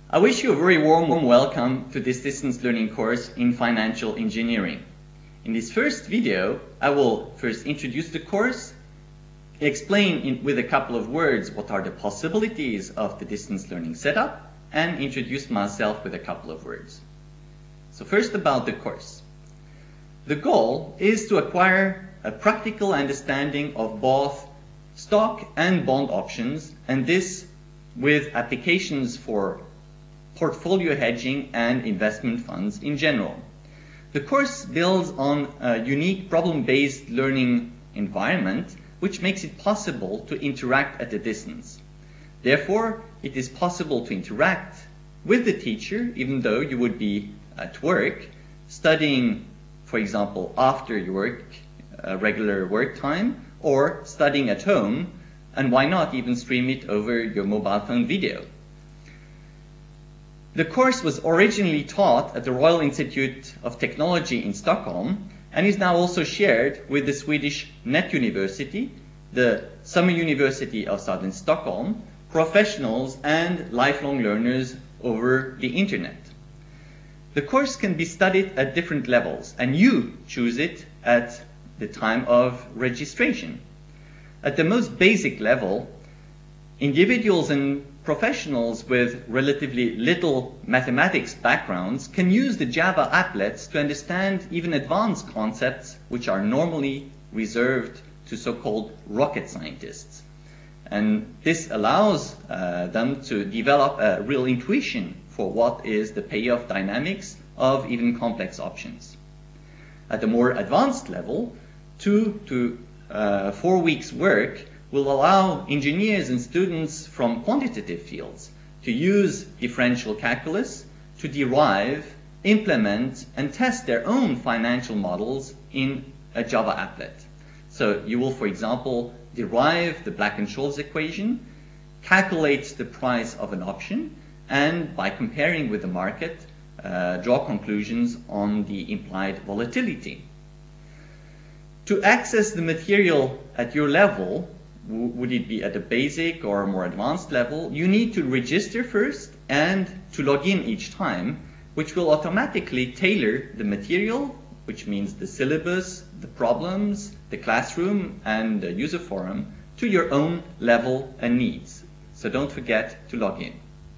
I wish you a very warm welcome to this distance learning course in financial engineering. In this first video, I will first introduce the course, explain with a couple of words what are the possibilities of the distance learning setup, and introduce myself with a couple of words. So first about the course. The goal is to acquire a practical understanding of both stock and bond options, and this with applications for portfolio hedging and investment funds in general. The course builds on a unique problem-based learning environment which makes it possible to interact at a distance. Therefore, it is possible to interact with the teacher even though you would be at work, studying, for example, after your work, regular work time, or studying at home, and why not even stream it over your mobile phone video. The course was originally taught at the Royal Institute of Technology in Stockholm and is now also shared with the Swedish Net University, the Summer University of Southern Stockholm, professionals and lifelong learners over the internet. The course can be studied at different levels and you choose it at the time of registration. At the most basic level, individuals and professionals with relatively little mathematics backgrounds can use the Java applets to understand even advanced concepts which are normally reserved to so-called rocket scientists. And this allows them to develop a real intuition for what is the payoff dynamics of even complex options. At a more advanced level, 2 to 4 weeks work will allow engineers and students from quantitative fields to use differential calculus to derive, implement, and test their own financial models in a Java applet. So you will, for example, derive the Black-Scholes equation, calculate the price of an option, and by comparing with the market, draw conclusions on the implied volatility. To access the material at your level, would it be at a basic or more advanced level, you need to register first and to log in each time, which will automatically tailor the material, which means the syllabus, the problems, the classroom, and the user forum to your own level and needs. So don't forget to log in.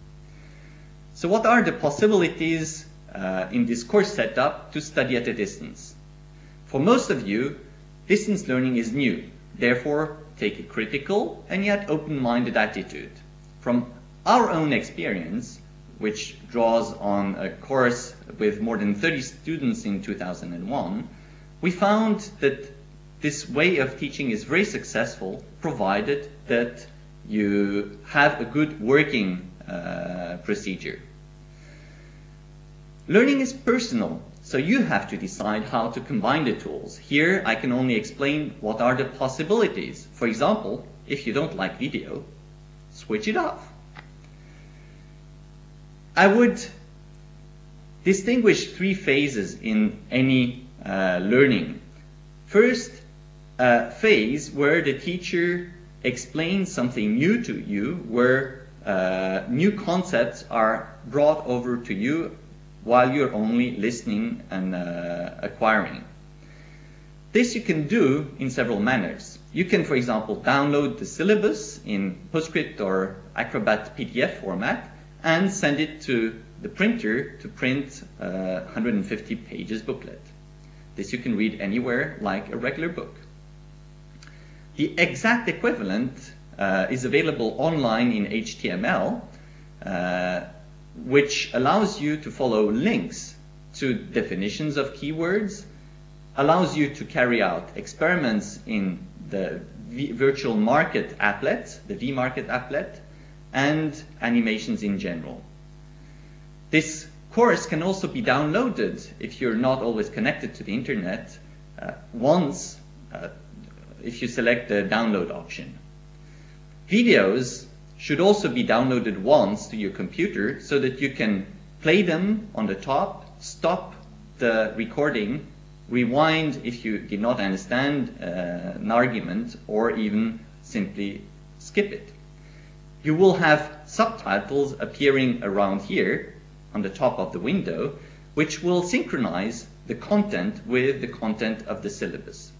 So what are the possibilities in this course setup to study at a distance? For most of you, distance learning is new. Therefore, take a critical and yet open-minded attitude. From our own experience, which draws on a course with more than 30 students in 2001, we found that this way of teaching is very successful, provided that you have a good working procedure. Learning is personal, so you have to decide how to combine the tools. Here, I can only explain what are the possibilities. For example, if you don't like video, switch it off. I would distinguish 3 phases in any learning. First, a phase where the teacher explains something new to you, where new concepts are brought over to you while you're only listening and acquiring. This you can do in several manners. You can, for example, download the syllabus in PostScript or Acrobat PDF format and send it to the printer to print a 150 pages booklet. This you can read anywhere like a regular book. The exact equivalent is available online in HTML, which allows you to follow links to definitions of keywords, allows you to carry out experiments in the virtual market applet, the vMarket applet, and animations in general. This course can also be downloaded if you're not always connected to the internet if you select the download option. Videos should also be downloaded once to your computer so that you can play them on the top, stop the recording, rewind if you did not understand an argument, or even simply skip it. you will have subtitles appearing around here on the top of the window, which will synchronize the content with the content of the syllabus.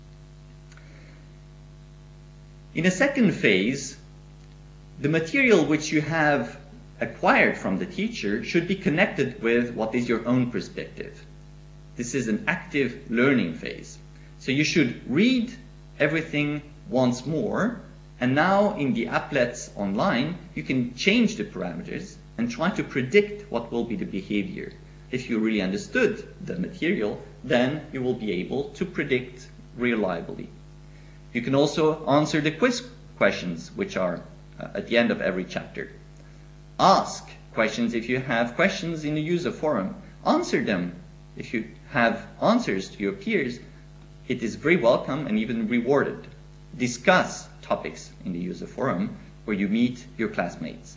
In a second phase, the material which you have acquired from the teacher should be connected with what is your own perspective. This is an active learning phase. So you should read everything once more, and now in the applets online, you can change the parameters and try to predict what will be the behavior. If you really understood the material, then you will be able to predict reliably. You can also answer the quiz questions, which are at the end of every chapter. Ask questions if you have questions in the user forum. Answer them if you have answers to your peers. It is very welcome and even rewarded. Discuss topics in the user forum where you meet your classmates.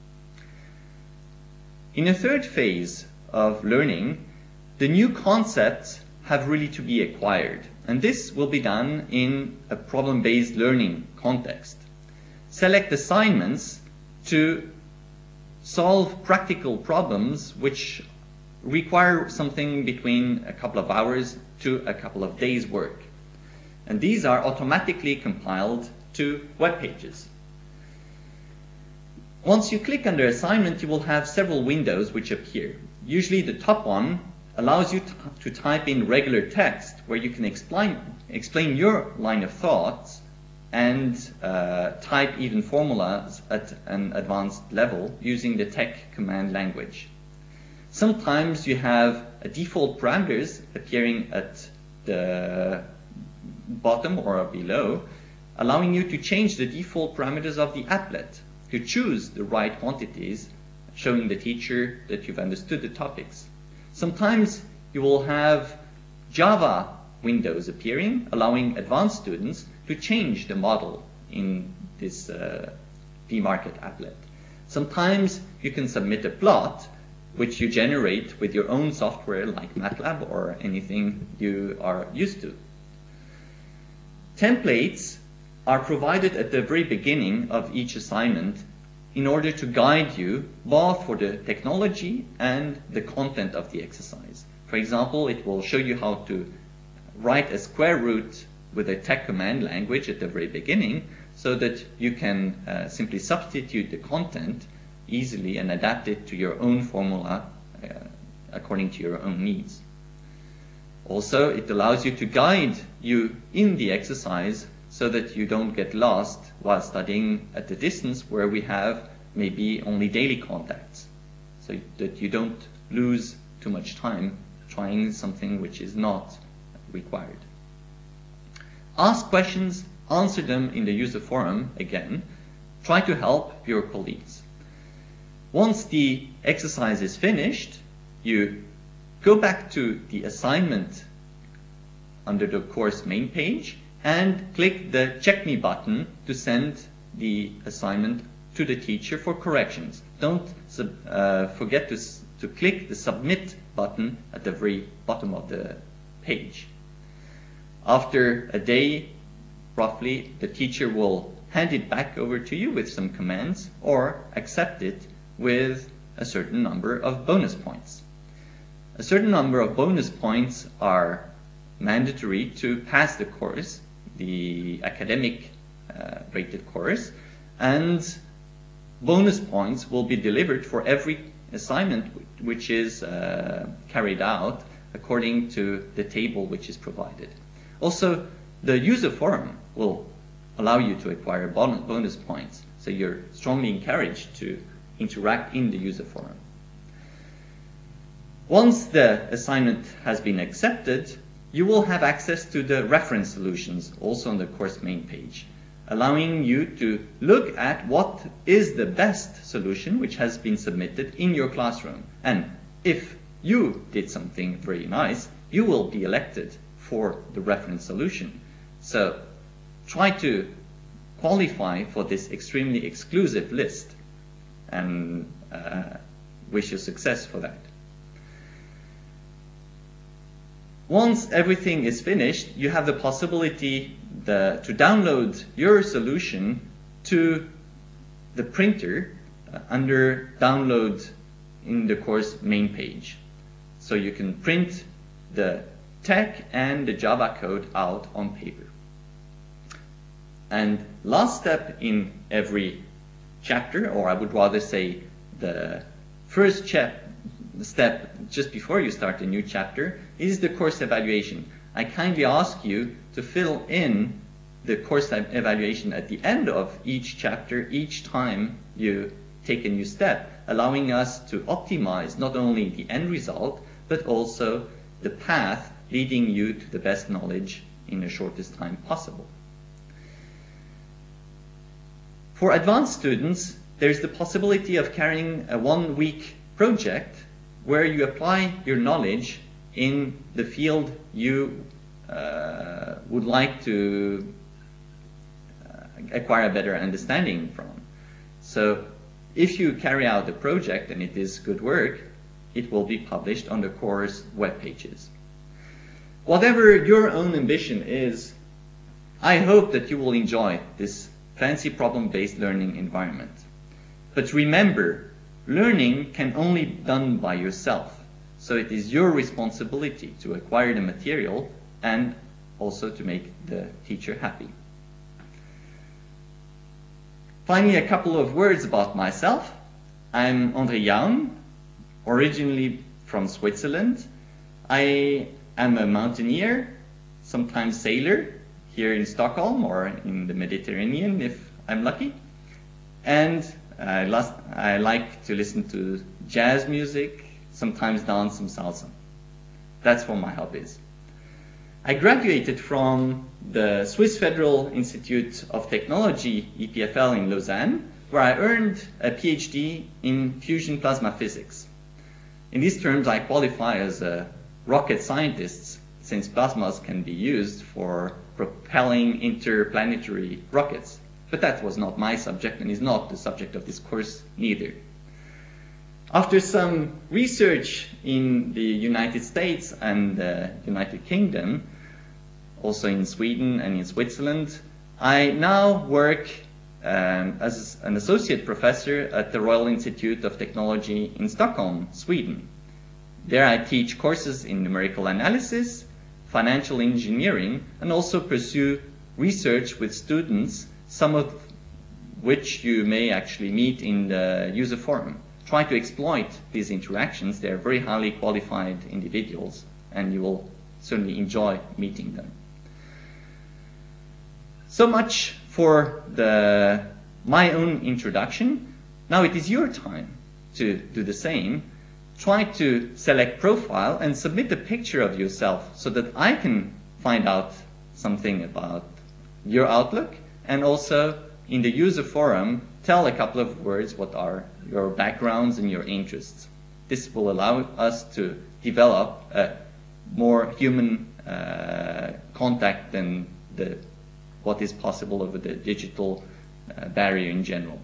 In a third phase of learning, the new concepts have really to be acquired, and this will be done in a problem-based learning context. Select assignments to solve practical problems which require something between a couple of hours to a couple of days' work. And these are automatically compiled to web pages. Once you click under assignment, you will have several windows which appear. Usually the top one allows you to type in regular text where you can explain your line of thoughts and type even formulas at an advanced level using the TeX command language. Sometimes you have a default parameters appearing at the bottom or below, allowing you to change the default parameters of the applet to choose the right quantities, showing the teacher that you've understood the topics. Sometimes you will have Java windows appearing, allowing advanced students to change the model in this vMarket applet. Sometimes you can submit a plot which you generate with your own software like MATLAB or anything you are used to. Templates are provided at the very beginning of each assignment in order to guide you both for the technology and the content of the exercise. For example, it will show you how to write a square root with a TeX command language at the very beginning so that you can simply substitute the content easily and adapt it to your own formula according to your own needs. Also, it allows you to guide you in the exercise so that you don't get lost while studying at a distance where we have maybe only daily contacts, so that you don't lose too much time trying something which is not required. Ask questions, answer them in the user forum again. Try to help your colleagues. Once the exercise is finished, you go back to the assignment under the course main page and click the Check Me button to send the assignment to the teacher for corrections. Don't forget to click the Submit button at the very bottom of the page. After a day, roughly, the teacher will hand it back over to you with some commands or accept it with a certain number of bonus points. A certain number of bonus points are mandatory to pass the course, the academic rated course, and bonus points will be delivered for every assignment which is carried out according to the table which is provided. Also, the user forum will allow you to acquire bonus points, so you're strongly encouraged to interact in the user forum. Once the assignment has been accepted, you will have access to the reference solutions also on the course main page, allowing you to look at what is the best solution which has been submitted in your classroom. And if you did something very nice, you will be elected for the reference solution. So try to qualify for this extremely exclusive list, and wish you success for that. Once everything is finished, you have the possibility to download your solution to the printer under download in the course main page. So you can print the tech and the Java code out on paper. And last step in every chapter, or I would rather say the first step just before you start a new chapter, is the course evaluation. I kindly ask you to fill in the course evaluation at the end of each chapter, each time you take a new step, allowing us to optimize not only the end result, but also the path leading you to the best knowledge in the shortest time possible. For advanced students, there's the possibility of carrying a 1-week project where you apply your knowledge in the field you would like to acquire a better understanding from. So if you carry out a project and it is good work, it will be published on the course web pages. Whatever your own ambition is, I hope that you will enjoy this fancy problem-based learning environment. But remember, learning can only be done by yourself. So it is your responsibility to acquire the material and also to make the teacher happy. Finally, a couple of words about myself. I'm André Jaun, originally from Switzerland. I am a mountaineer, sometimes sailor, here in Stockholm or in the Mediterranean if I'm lucky. And I like to listen to jazz music, sometimes dance some salsa. That's what my hobbies. I graduated from the Swiss Federal Institute of Technology, EPFL, in Lausanne, where I earned a PhD in fusion plasma physics. In these terms, I qualify as a rocket scientist, since plasmas can be used for propelling interplanetary rockets. But that was not my subject and is not the subject of this course neither. After some research in the United States and the United Kingdom, also in Sweden and in Switzerland, I now work as an associate professor at the Royal Institute of Technology in Stockholm, Sweden. There I teach courses in numerical analysis, financial engineering, and also pursue research with students, some of which you may actually meet in the user forum. Try to exploit these interactions. They're very highly qualified individuals, and you will certainly enjoy meeting them. So much for my own introduction. Now it is your time to do the same. Try to select profile and submit a picture of yourself so that I can find out something about your outlook, and also in the user forum tell a couple of words what are your backgrounds and your interests. This will allow us to develop a more human contact than what is possible over the digital barrier in general.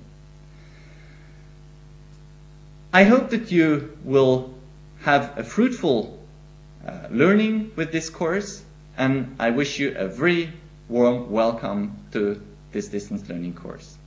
I hope that you will have a fruitful learning with this course, and I wish you a very warm welcome to this distance learning course.